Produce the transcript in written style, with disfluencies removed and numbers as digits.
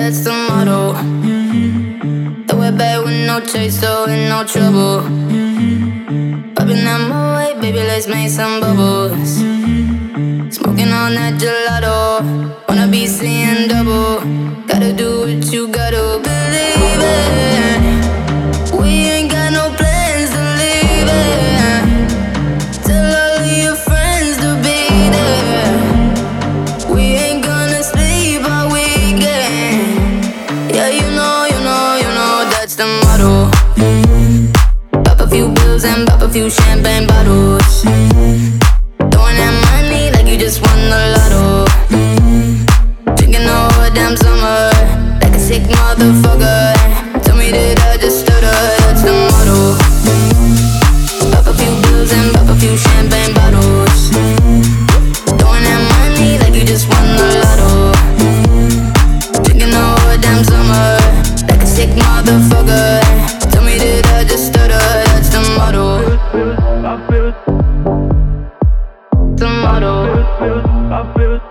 that's the motto. Throw it back with no chaser, with no trouble. Popping that my way, baby, let's make some bubbles. Smoking on that gelato, wanna be seeing double. Gotta do what you gotta believe it. We ain't got no plans to leave it. Tell all of your friends to be there. We ain't gonna sleep all weekend. Yeah, you know, that's the motto. Pop a few bills and pop a few champagne bottles. Throwing that money like you just won the lotto. Drinking the whole damn summer like a sick motherfucker. Tell me that I just stutter, that's the motto. Pop a few bills and pop a few champagne bottles. Throwing that money like you just won the lotto. Drinking the whole damn summer like a sick motherfucker. Tell me that I just stutter, that's the motto. The motto.